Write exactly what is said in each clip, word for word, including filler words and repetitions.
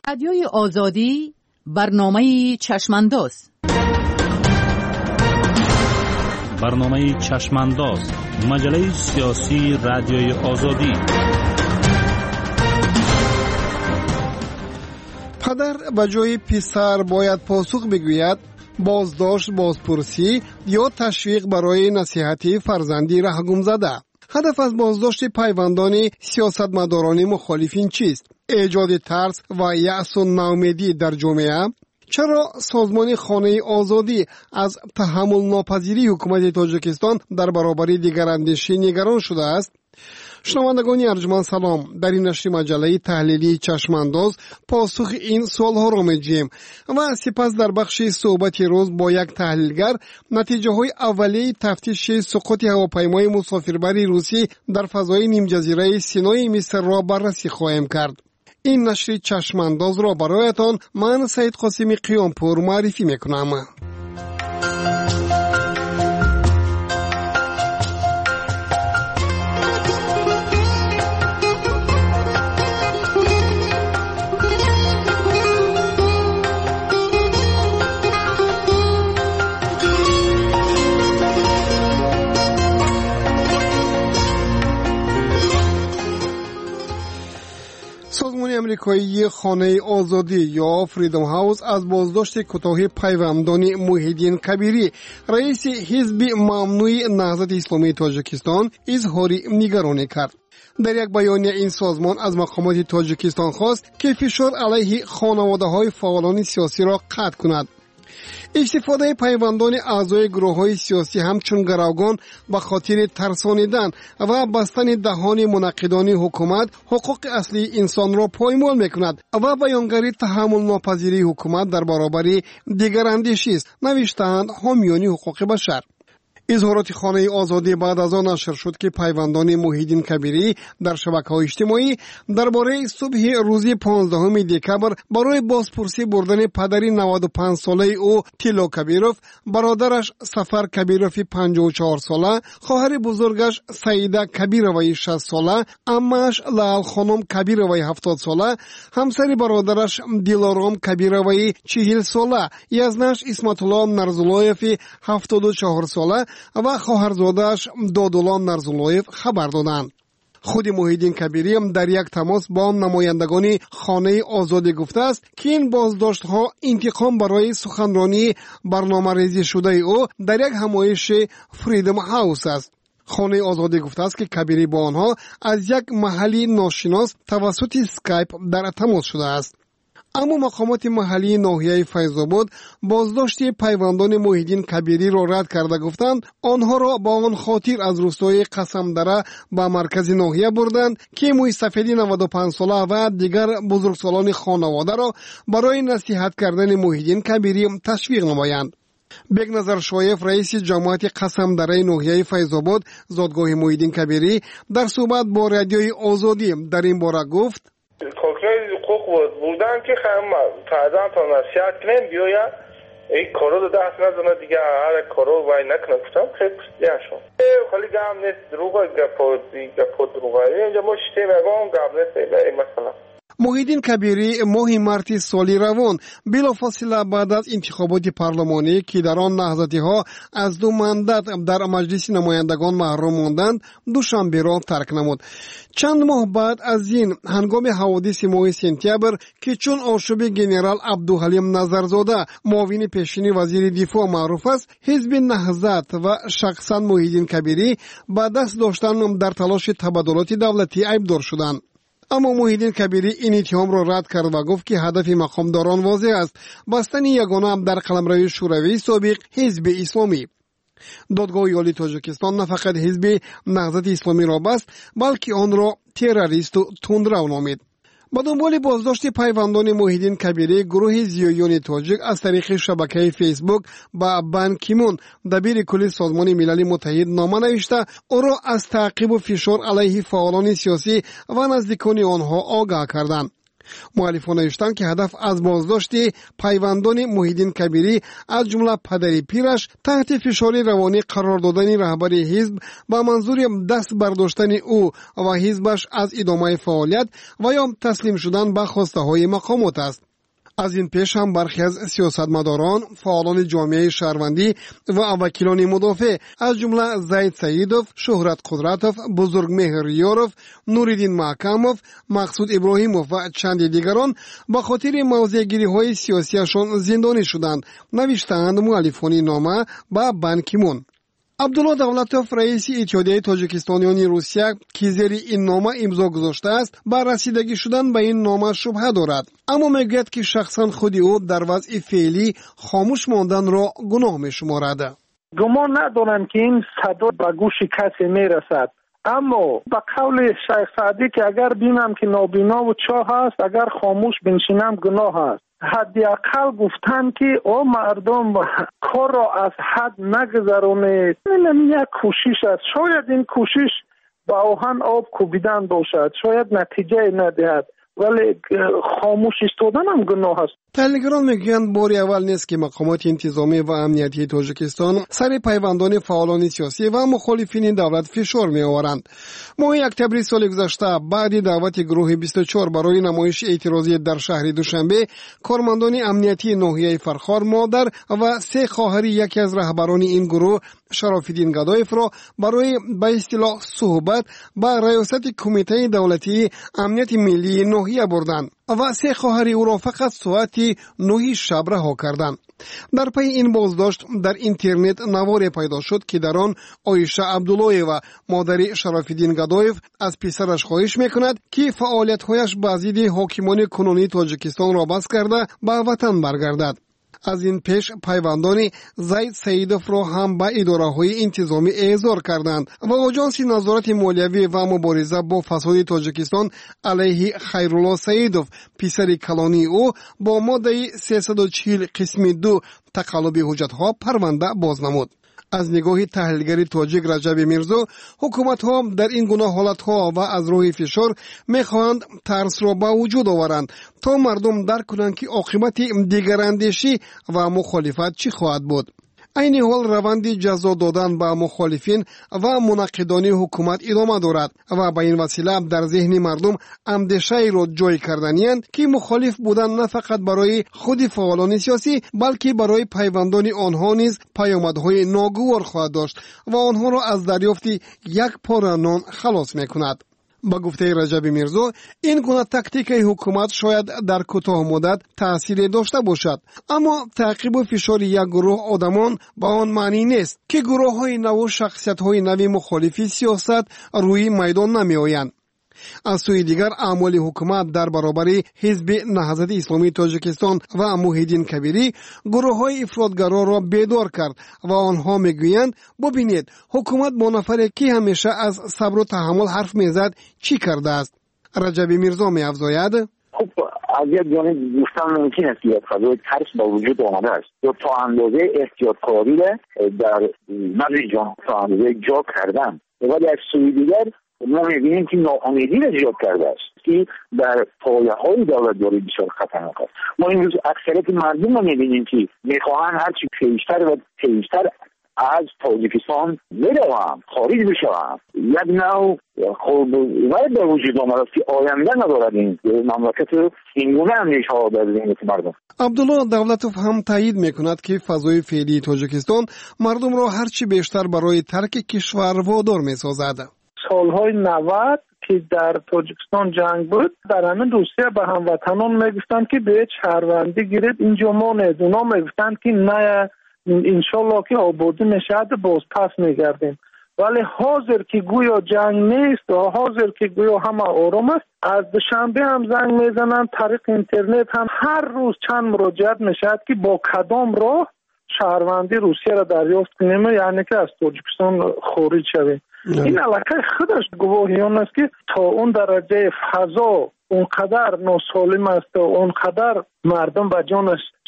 رادیوی آزادی برنامه چشمانداز. برنامه چشمانداز، مجله سیاسی رادیوی آزادی. پدر به جای پسر باید پاسخ بگوید، بازداشت، بازپرسی یا تشویق برای نصیحت فرزندی رهگم زده. هدف از بازداشت پیوندان سیاستمداران مخالفین چیست؟ ایجاد ترس و یأس و ناامیدی در جامعه؟ چرا سازمان خانه آزادی از تحمل ناپذیری حکومت تاجیکستان در برابر دیگراندیشی نگران شده است؟ شنوندگان ارجمند سلام. در این نشر مجله تحلیلی چشمانداز پاسخ این سوالها را می‌دهیم و سپس در بخش صحبت روز با یک تحلیلگر نتیجه های اولیه تفتیش سقوط هواپیمای مسافربری روسی در فضای نیم جزیره سینای مصر را بررسی خواهیم کرد. این نشر چشمانداز را برایتان من سید قاسمی قیامپور معرفی میکنم. سازمان امریکایی خانه آزادی یا فریدم هاوس از بازداشت کوتاه پیوندان محیدین کبیری رئیس حزب ممنوع نهضت اسلامی تاجیکستان اظهار نگرانی کرد. در یک بیانیه این سازمان از مقامات تاجیکستان خواست که فشار علیه خانواده‌های فعالان سیاسی را قطع کند. استفاده پیوندان اعضای گروه‌های سیاسی همچون گروگان به خاطر ترسانیدن و بستن دهان مناقضان حکومت حقوق اصلی انسان را پایمال می‌کند و بیانگر تحمل ناپذیری حکومت در برابر دیگر اندیشی است، نوشتند حامیان حقوق بشر. اظهارات خانه آزادی بعد از آن نشر شد که پیوندان محیدین کبیری در شبکه‌های اجتماعی درباره صبح روز پانزدهم دکبر برای بازپرسی بردن پدر نود و پنج ساله او تیلو کبیروف، برادرش سفر کبیروف پنجاه و چهار ساله، خواهر بزرگش سعیده کبیروی شصت ساله، عمه‌اش لال خانم کبیروی هفتاد ساله، همسر برادرش دیلارام کبیروی چهل ساله، یزنش اسمت الله نرزولایف هفتاد و چهار ساله و خواهرزاده‌اش دادالله نرزولایف خبر دادند. خود محیدین کبیری هم در یک تماس با نمایندگان خانه آزادی گفته است که این بازداشت ها انتقام برای سخنرانی برنامه ریزی شده او در یک همایش فریدم هاوس است. خانه آزادی گفته است که کبیری با آنها از یک محلی ناشناس توسط اسکایپ در تماس شده است. اما مقامات محلی ناحیه فیض‌آباد بازداشت پیوندان محیدین کبیری را رد کرده گفتند آنها را با آن خاطر از روستای قسمدره به مرکز ناحیه بردند که موی سفیدی نود و پنج ساله و دیگر بزرگسالان خانواده را برای نصیحت کردن محیدین کبیری تشویق نمایند. بیگ نظر شایف رئیس جماعت قسمدره ناحیه فیض‌آباد زادگاه محیدین کبیری در صحبت با رادیوی آزادی در این باره گفت: حقوق بودن که خم فردا تا نصیحت کنیم بیاید این کارو رو دست نزنه دیگه، هر کارو وای نکنه. گفتم خیلی پرسیدن شما خالی گم نیست، دروغه گپا گپا دروغه اینجا ما شتیم اگام گم نیست. این مثلا محیدین کبیری ماه مارس سالی روان بلافاصله بعد از انتخابات پارلمانی که در آن نهضتی‌ها از دو مندت در مجلس نمایندگان محروم ماندند دوشنبه را ترک نمود. چند ماه بعد از این هنگام حوادث ماه سپتامبر که چون آشوب گنرال عبدالحلیم نظرزاده معاون پیشین وزیر دفاع معروف است، حزب نهضت و شخصا محیدین کبیری با دست داشتن در تلاش تبادلات دولتی عیبدار شدند. اما محیدین کبیری این اتهام را رد کرد و گفت که هدف مقامداران واضح است: بستن یگانه در قلمرو شوروی سابق حزب اسلامی. دادگاه عالی تاجیکستان نه فقط حزب نهضت اسلامی را بست بلکه آن را تروریست و تندرو نامید. با دنبال بازداشت پیوندان محیدین کبیری، گروه زیایان تاجیک از طریق شبکه فیسبوک با بان کی مون دبیر کل سازمان ملل متحد نامه نوشته او را از تعقیب و فشار علیه فعالان سیاسی و نزدیکان آنها آگاه کردند. مؤلفان نوشتند که هدف از بازداشت پیوندان محیدین کبیری از جمله پدری پیرش تحت فشار روانی قرار دادن رهبر حزب با منظور دست برداشتن او و حزبش از ادامه فعالیت و یا تسلیم شدن به خواسته های مقامات است. از این پیش هم برخی از سیاستمداران، فعالان جامعه شهروندی و وکیلان مدافع از جمله زید سیدوف، شهرت قدرتوف، بزرگمهر ریاروف، نوریدین محکموف، مقصود ابراهیموف و چند دیگران به خاطر موضع‌گیری های سیاسیشان زندانی شدند، نوشتند مؤلفان نامه به بان کی مون. عبدالله دولتوف رئیس اتحادیه تاجیکستانیان روسیه که زیر این نامه امضا گذاشته است بر رسیدگی شدن به این نامه شبهه دارد، اما میگوید که شخصا خود او در وضع فعلی خاموش ماندن را گناه میشمارد. گمان ندارم که این صدا به گوش کسی میرسد، اما به قول شیخ سعدی که اگر بینم که نابینا و چاه است، اگر خاموش بنشینم گناه است. حداقل گفتن که او مردم کار را از حد نگذرونه، این یک کوشش است. شاید این کوشش با آهن آب کوبیدن باشد، شاید نتیجه ندهد، ولی خاموش ایستادن هم گناه است. تحلیلگران میگویند باری اول نیست که مقامات انتظامی و امنیتی تاجیکستان سر پیوندان فعالان سیاسی و مخالفین دولت فشار میآورند. ماه اکتبر سال گذشته بعد دعوت گروه بیست و چهار برای نمایش اعتراضی در شهر دوشنبه، کارمندان امنیتی ناحیه فرخار مادر و سه خواهر یکی از رهبران این گروه، شرافالدین گدایف را برای به اصطلاح صحبت با ریاست کمیته دولتی امنیت ملی ناحیه بردند و سه خواهر او را فقط ساعت نه شب رها کردند. در پی این بازداشت در اینترنت نواری پیدا شد که در آن عایشه عبدالله و مادر شرافالدین گدایف از پسرش خواهش میکند که فعالیت‌هایش با ضد حاکمان کنونی تاجیکستان را بس کرده به وطن برگردد. از این پیش پیوندان زید سیدوف را هم به اداره‌های انتظامی احضار کردند و آژانس نظارت مالیوی و مبارزه با فساد تاجیکستان علیه خیرالله سیدوف پسر کلانی او با ماده سیصد و چهل قسم دو تقلب حجت‌ها پرونده باز نمود. از نگاه تحلیلگر تاجیک رجب میرزا، حکومت ها در این گونه حالت ها و از روی فشار میخواهند ترس را به وجود آورند تا مردم درک کنند که عاقبت دیگراندیشی و مخالفت چی خواهد بود. این حال روند جزا دادن به مخالفین و مناقضان حکومت ادامه دارد و به این وسیله در ذهن مردم اندیشه را جای کردنی‌اند که مخالف بودن نه فقط برای خود فعالان سیاسی بلکه برای پیوندان آنها نیز پیامدهای ناگوار خواهد داشت و آنها را از دریافت یک پاره نان خلاص می‌کند. با گفته رجب میرزا، این گونه تاکتیک حکومت شاید در کوتاه مدت تأثیر داشته باشد، اما تعقیب و فشار یک گروه آدمان با آن معنی نیست که گروه های نو و شخصیت های نوی مخالفی سیاست روی میدان نمی آیند. از سوی دیگر اعمال حکومت در برابر حزب نهضت اسلامی تاجیکستان و محیدین کبیری گروه های افراطگرا را بیدار کرد و آنها میگویند ببینید حکومت با نفری که همیشه از صبر و تحمل حرف میزد چی کرده است. رجب میرزا میافزاید خب از یک جانب گفتن ممکن است که فضای ترس با وجود آمده است یا تا اندازه احتیاطکاری در مغز جان تا اندازه جا کردن، ولی از سوی دیگر ما می‌بینیم که ناامیدی را ایجاد کرده است که در پایه‌های دولت‌داری بسیار خطرناک است. ما امروز اکثریت مردم رو می‌بینیم که می‌خواهند هرچی پیشتر و پیشتر از تاجیکستان بروند، خارج بشوند. یک نوع خب ولی به وجود آمده است که آینده ندارد این مملکت، اینگونه اندیشه‌ها در ذهن مردم. عبدالله دولتوف هم تایید میکند که فضای فعلی تاجیکستان مردم را هرچی بیشتر برای ترک کشور وادار می‌سازد. سالهای نود که در تاجیکستان جنگ بود، در همین روسیه به هموطنان میگفتند که به شهروندی گیرید اینجا مانید. اونا میگفتند که نه انشالله که آبادی میشد باز پس میگردیم. ولی حاضر که گویا جنگ نیست و حاضر که گویا همه آرام است، از دوشنبه هم زنگ میزنند، طریق اینترنت هم هر روز چند مراجعت میشد که با کدام راه شهروندی روسیه را دریافت کنیم، یعنی که از تاجیکستان خارج شویم. این علاقه خودش گواهیان است که تا اون درجه فضا اونقدر ناسالم است و اونقدر مردم به جانش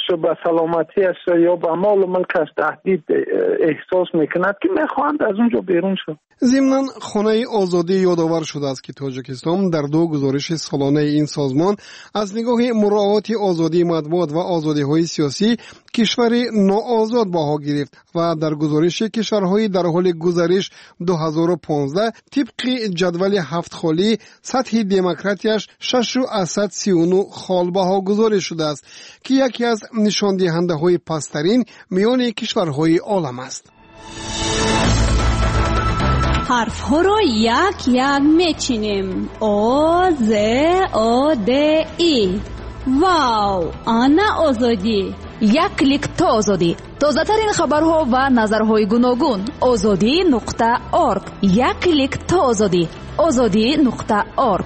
به سلامتیش یا به مال و ملکش تهدید احساس میکند که میخواهند از اونجا بیرون شد. ضمناً خانه آزادی یادآور شده است که تاجیکستان در دو گزارش سالانه این سازمان از نگاه مراعات آزادی مطبوعات و آزادی‌های سیاسی کشور ناآزاد بها گرفت و در گزارش کشورهای در حال گذرش دو هزار و پانزده طبق جدول هفت خالی سطح دموکراتیش شش از سی و نه خال بها گذاری شده است که یکی از نشان دهنده های پسترین میان کشورهای عالم است. حرف ها را یک یک میچینیم. او ز او د ای. واو، آنا آزادی. یک کلیک تا آزادی. تازه ترین خبرها و نظرهای گوناگون. آزادی نقطه ارگ. یک کلیک تا آزادی. آزادی نقطه ارگ.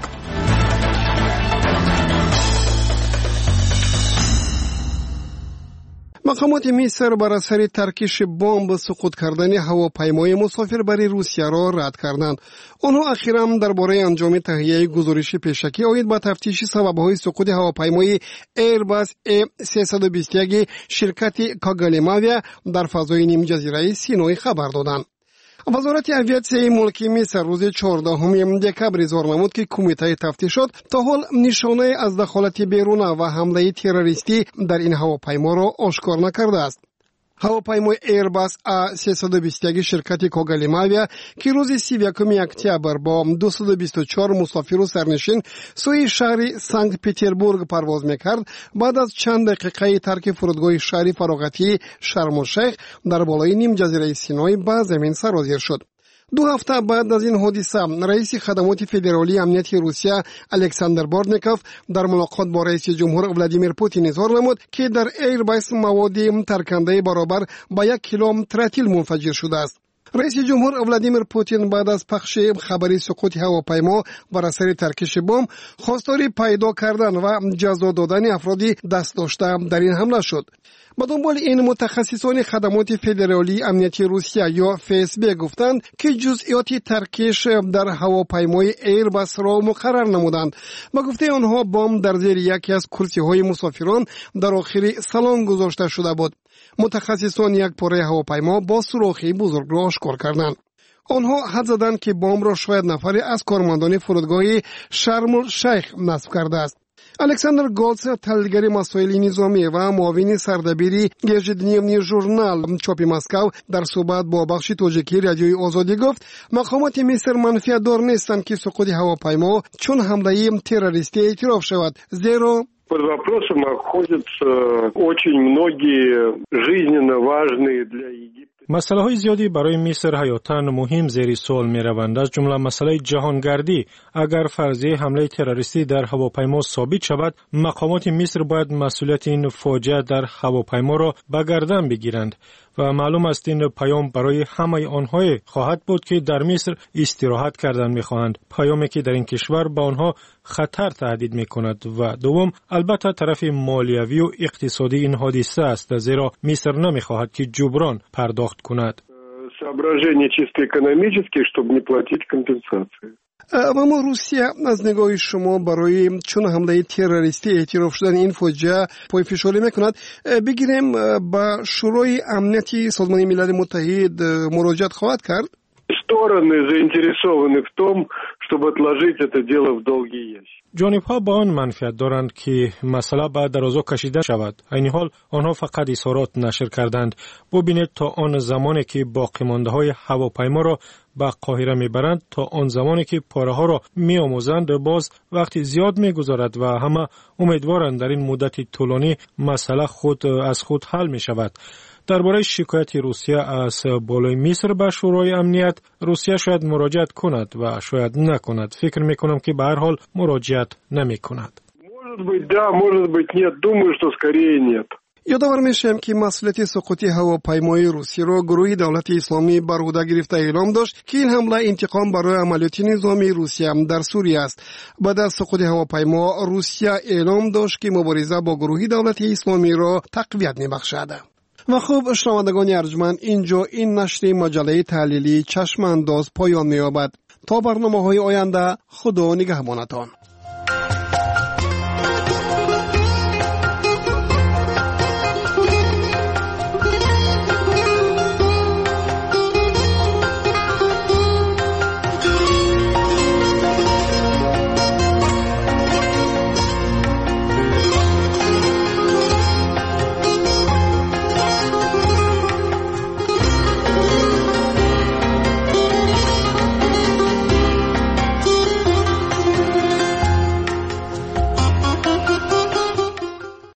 مقامات مصر بر اثر ترکش بمب سقوط کردن هواپیمای مسافربری روسیه را رد کردند. آنها اخیراً درباره انجام تهیه گزارش پیشکی آید با تفتیش سبب‌های سقوط هواپیمای ایرباس ای سیصد و بیست و یک شرکت کاگالیماویا در فضای نیم جزیره سینای خبر دادند. وزارت اویاسیون ملکی مصر روز چهاردهم دکبر اظهار نمود که کمیته تفتیشات تا حال نشانه از دخالت بیرونه و حمله تروریستی در این هواپیما را آشکار نکرده است. هواپیمای ایرباس ای سیصد و بیست و یک شرکت کاگالیماویا که روز سی و یکم اکتبر با دویست و بیست و چهار مسافر و سرنشین سوی شهر سنت پترزبورگ پرواز میکرد، بعد از چند دقیقه ترک فرودگاه شهر فراغتی شرم الشیخ در بالای نیم جزیره سینای به زمین سرازیر شد. دو هفته بعد از این حادثه رئیس خدمات فدرالی امنیت روسیه الکساندر بارتنیکوف در ملاقات با رئیس جمهور ولادیمیر پوتین اظهار نمود که در ایرباس مواد ترکنده برابر با یک کیلو ترتیل منفجر شده است. رئیس جمهور ولادیمیر پوتین بعد از پخش خبری سقوط هواپیما بر اثر ترکش بمب خواستار پیدا کردن و جزا دادن افرادی دست داشته در این حمله شد. با دنبال این متخصصان خدمات فدرالی امنیتی روسیه یا اف اس بی گفتند که جزئیات ترکش در هواپیمای ایرباس را مقرر نمودند. با گفته آنها بمب در زیر یکی از کرسی‌های مسافران در آخر سالن گذاشته شده بود. متخصصان یک پاره هواپیما با سوراخی بزرگ را آشکار کردند. آنها حد زدند که بمب را شاید نفری از کارمندان فرودگاه شرم الشیخ نصب کرده است. الکساندر گولتس، تحلیلگر مسائل نظامی و معاون سردبیری ежедневный ژورنال چاپ مسکو در صحبت با بخش تاجیکی رادیوی آزادی گفت مقامات مصر منفعت دار نیستند که سقوط هواپیما چون حمله تروریستی اعتراف شود، زیرا под вопросом находятся очень многие жизненно важные для Египта. مسئله های زیادی برای مصر حیاتاً مهم زیر سوال می روند، از جمله مسئله جهانگردی. اگر فرضیه حمله تروریستی در هواپیما ثابت شود، مقامات مصر باید مسئولیت این فاجعه در هواپیما را به گردن بگیرند و معلوم است این پیام برای همه آنها خواهد بود که در مصر استراحت کردن می خواهند، پیامی که در این کشور به آنها خطر تهدید می کند. و دوم البته طرف مالیوی و اقتصادی این حادثه است، زیرا مصر نمی خواهد که جبران پرداخت کند. соображения чисто экономические, чтобы не платить компенсации. اما روسیه از نگاه شما برای چون حمله تروریستی اعتراف شدن این فاجعه پای فشاری میکند، بگیریم با شورای امنیتی سازمان ملل متحد مراجعت خواهد کرد؟ Стороны заинтересованы в том, чтобы отложить это дело в долгий ящик. جانب ها با آن منفعت دارند که مسئله به درازا کشیده شود. این حال آنها فقط اظهارات نشر کردند. ببینید تا آن زمانی که باقی مانده های هواپیما را به قاهره میبرند، تا آن زمانی که پاره ها را میآموزند، باز وقتی زیاد میگذارد و همه امیدوارند در این مدت طولانی مسئله خود از خود حل می شود. درباره شکایت روسیه از بالای مصر به شورای امنیت، روسیه شاید مراجعت کند و شاید نکند. فکر میکنم که به هر حال مراجعت نمی کند. Может быть, да, может быть, нет. Думаю, что скорее нет. یادآور میشم که مسئولیت سقوط هواپیمای روسی را گروه دولت اسلامی بر عهده گرفته اعلام داشت که این حمله انتقام برای عملیات نظامی روسیه در سوریه است. بعد از سقوط هواپیما روسیه اعلام داشت که مبارزه با گروه دولت اسلامی را تقویت میبخشد. و خوب شنوندگان ارجمند، اینجا این نشر مجله تحلیلی چشم انداز پایان می‌یابد. تا برنامه‌های آینده، خدا نگهبانتان.